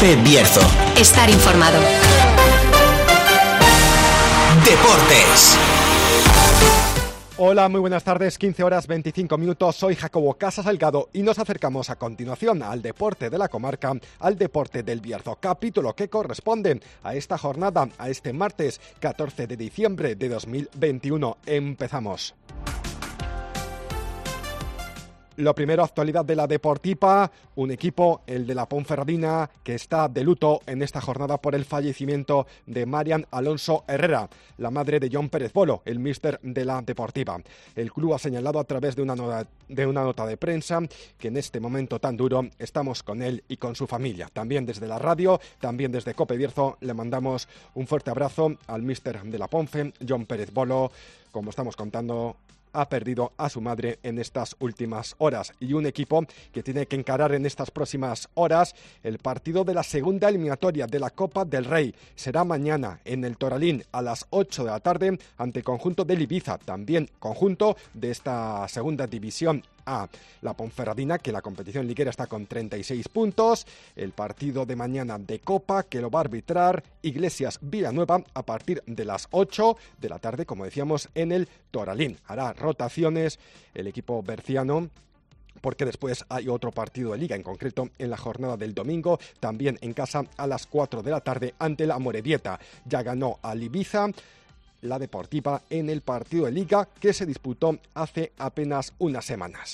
COPE Bierzo. Estar informado. Deportes. Hola, muy buenas tardes, 15 horas 25 minutos, soy Jacobo Casas Salgado y nos acercamos a continuación al deporte de la comarca, al deporte del Bierzo, capítulo que corresponde a esta jornada, a este martes 14 de diciembre de 2021. Empezamos. Lo primero, actualidad de la Deportipa, un equipo, el de la Ponferradina, que está de luto en esta jornada por el fallecimiento de Marian Alonso Herrera, la madre de John Pérez Bolo, el míster de la Deportiva. El club ha señalado a través de una nota de prensa que en este momento tan duro estamos con él y con su familia. También desde la radio, también desde COPE Bierzo, le mandamos un fuerte abrazo al míster de la Ponfe, John Pérez Bolo. Como estamos contando, ha perdido a su madre en estas últimas horas, y un equipo que tiene que encarar en estas próximas horas el partido de la segunda eliminatoria de la Copa del Rey. Será mañana en el Toralín a las 8 de la tarde ante el conjunto del Ibiza, también conjunto de esta segunda división A. La Ponferradina, que la competición liguera está con 36 puntos. El partido de mañana de Copa, que lo va a arbitrar Iglesias Villanueva a partir de las 8 de la tarde, como decíamos, en el Toralín. Hará rotaciones el equipo berciano, porque después hay otro partido de Liga, en concreto en la jornada del domingo, también en casa a las 4 de la tarde ante la Amorebieta. Ya ganó al Ibiza la Deportiva en el partido de Liga que se disputó hace apenas unas semanas.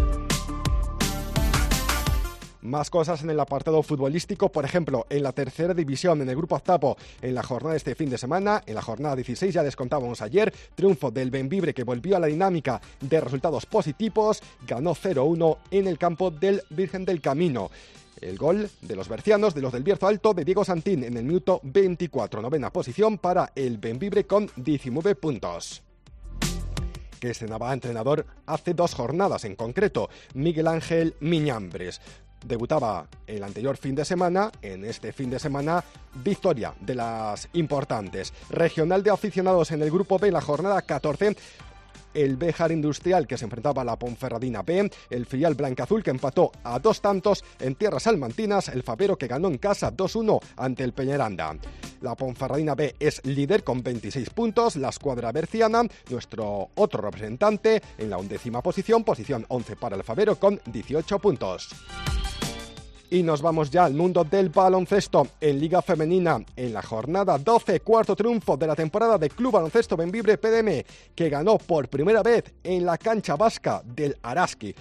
Más cosas en el apartado futbolístico, por ejemplo, en la tercera división, en el grupo octavo, en la jornada de este fin de semana, en la jornada 16, ya les contábamos ayer, triunfo del Bembibre, que volvió a la dinámica de resultados positivos, ganó 0-1 en el campo del Virgen del Camino. El gol de los bercianos, de los del Bierzo Alto, de Diego Santín en el minuto 24, novena posición para el Bembibre con 19 puntos. Que estrenaba entrenador hace 2 jornadas, en concreto, Miguel Ángel Miñambres. Debutaba el anterior fin de semana, en este fin de semana, victoria de las importantes. Regional de aficionados en el grupo B, la jornada 14, el Béjar Industrial, que se enfrentaba a la Ponferradina B, el filial blancaazul, que empató a 2 tantos en tierras salmantinas, el Fabero, que ganó en casa 2-1 ante el Peñaranda. La Ponferradina B es líder con 26 puntos, la escuadra berciana, nuestro otro representante, en la 11ª posición, posición 11 para el Fabero con 18 puntos. Y nos vamos ya al mundo del baloncesto en Liga Femenina. En la jornada 12, cuarto triunfo de la temporada de Club Baloncesto Bembibre PDM, que ganó por primera vez en la cancha vasca del Araski.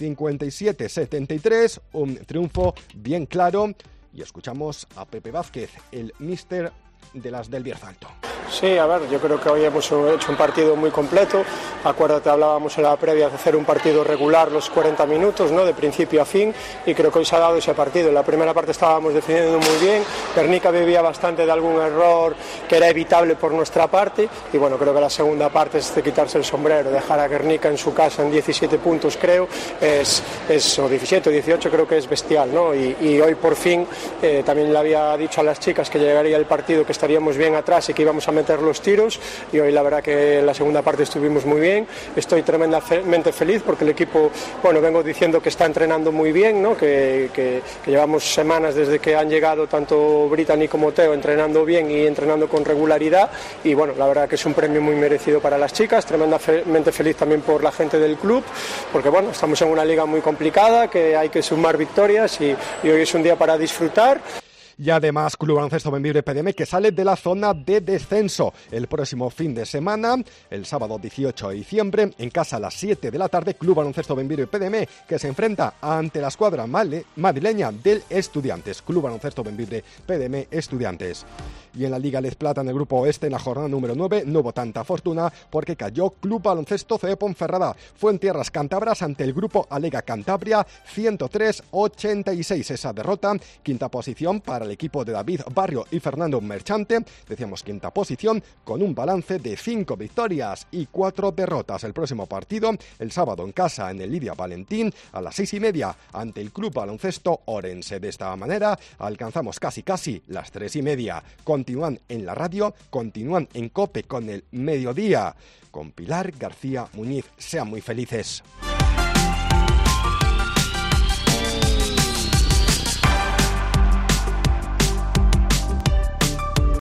57-73, un triunfo bien claro. Y escuchamos a Pepe Vázquez, el míster de las del Bierzo Alto. Sí, a ver, yo creo que hoy hemos hecho un partido muy completo. Acuérdate, hablábamos en la previa de hacer un partido regular los 40 minutos, ¿no?, de principio a fin, y creo que hoy se ha dado ese partido. En la primera parte estábamos defendiendo muy bien, Guernica bebía bastante de algún error que era evitable por nuestra parte, y bueno, creo que la segunda parte es de quitarse el sombrero, dejar a Guernica en su casa en 17 puntos, creo, o 17 o 18, creo que es bestial, ¿no? Y hoy por fin, también le había dicho a las chicas que llegaría el partido, que estaríamos bien atrás y que íbamos a meter los tiros, y hoy la verdad que en la segunda parte estuvimos muy bien. Estoy tremendamente feliz porque el equipo, bueno, vengo diciendo que está entrenando muy bien, ¿no? que llevamos semanas desde que han llegado tanto Brittany como Teo entrenando bien y entrenando con regularidad, y bueno, la verdad que es un premio muy merecido para las chicas. Tremendamente feliz también por la gente del club, porque bueno, estamos en una liga muy complicada, que hay que sumar victorias, y hoy es un día para disfrutar. Y además, Club Baloncesto Bembibre PDM, que sale de la zona de descenso el próximo fin de semana, el sábado 18 de diciembre, en casa a las 7 de la tarde, Club Baloncesto Bembibre PDM, que se enfrenta ante la escuadra madrileña del Estudiantes. Club Baloncesto Bembibre PDM Estudiantes. Y en la Liga Les Plata, en el grupo oeste, en la jornada número 9, no hubo tanta fortuna porque cayó Club Baloncesto CB Ponferrada. Fue en tierras cántabras ante el grupo Alega Cantabria, 103-86 esa derrota. Quinta posición para el equipo de David Barrio y Fernando Merchante. Decíamos quinta posición con un balance de 5 victorias y 4 derrotas. El próximo partido, el sábado en casa en el Lidia Valentín, a las 6:30 ante el Club Baloncesto Orense. De esta manera alcanzamos casi las 3:30. Continúan en la radio, continúan en COPE con el mediodía, con Pilar García Muñiz. Sean muy felices.